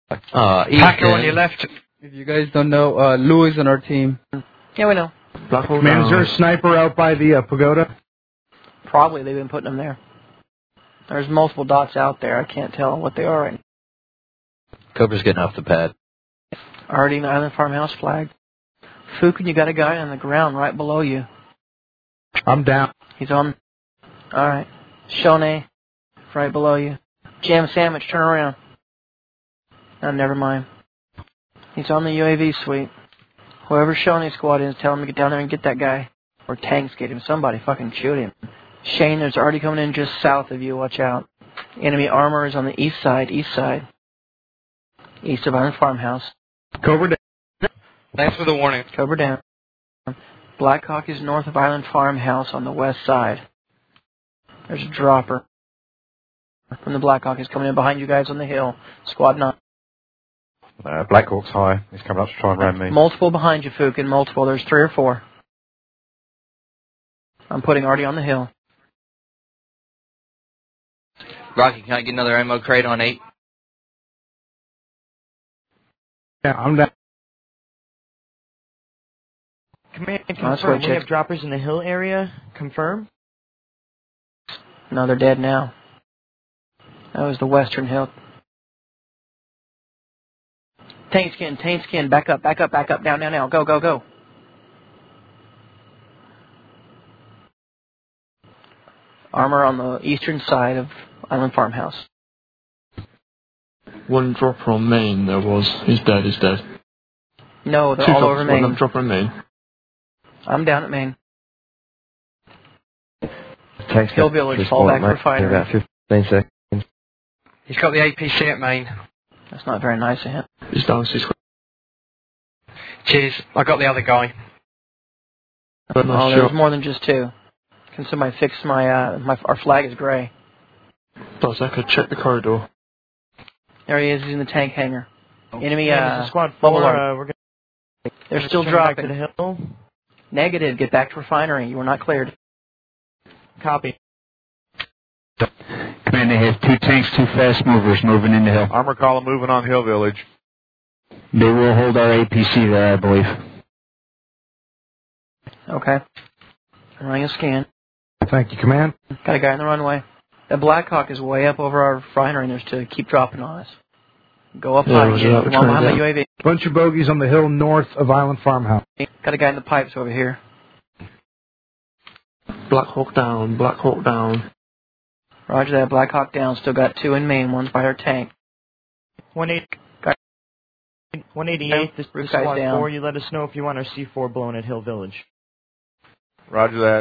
Packer on your left. If you guys don't know, Louis on our team. Yeah, we know. Man, is there a sniper out by the pagoda? Probably they've been putting them there. There's multiple dots out there. I can't tell what they are right now. Cobra's getting off the pad. Already an Island Farmhouse flag. Fukin, you got a guy on the ground right below you. I'm down. He's on. Alright. Shone, right below you. Jam Sandwich, turn around. Oh, never mind. He's on the UAV suite. Whoever Shoney's squad is, tell him to get down there and get that guy. Or tanks get him. Somebody fucking shoot him. Shane, there's already coming in just south of you. Watch out. Enemy armor is on the east side. East of Island Farmhouse. Cobra down. Thanks for the warning. Cobra down. Blackhawk is north of Island Farmhouse on the west side. There's a dropper. From the Blackhawk is coming in behind you guys on the hill. Squad 9. Blackhawk's high. He's coming up to try and ram me. Multiple behind you, Fukin. Multiple. There's 3 or 4. I'm putting Artie on the hill. Rocky, can I get another ammo crate on 8? Yeah, I'm down. Command, confirm. We have droppers in the hill area. Confirm. No, they're dead now. That was the western hill. Tank skin, back up, down, now, go. Armor on the eastern side of Island Farmhouse. One dropper on main there was. He's dead. No, they're all over main. One dropper on main. I'm down at main. Hill Village, fall back for fighter. About 15 seconds. He's got the APC at main. That's not very nice of him. He's down 6. Cheers. I got the other guy. Oh, there's more than just 2. Can somebody fix our flag is gray. Does I could check the corridor. There he is. He's in the tank hangar. Enemy, squad 4, bubble we're They're still Back dropping. to the hill. Negative. Get back to refinery. You were not cleared. Copy. Command, they have 2 tanks, 2 fast movers moving in the hill. Armor column moving on Hill Village. They will hold our APC there, I believe. Okay. I'm running a scan. Thank you, Command. Got a guy on the runway. That Blackhawk is way up over our refinery, and there's to keep dropping on us. Go up high. One behind the UAV. Bunch of bogeys on the hill north of Island Farmhouse. Got a guy in the pipes over here. Blackhawk down. Roger that. Blackhawk down. Still got 2 in main. One's by our tank. 188, this is guy's squad down. 4. You let us know if you want our C4 blown at Hill Village. Roger that.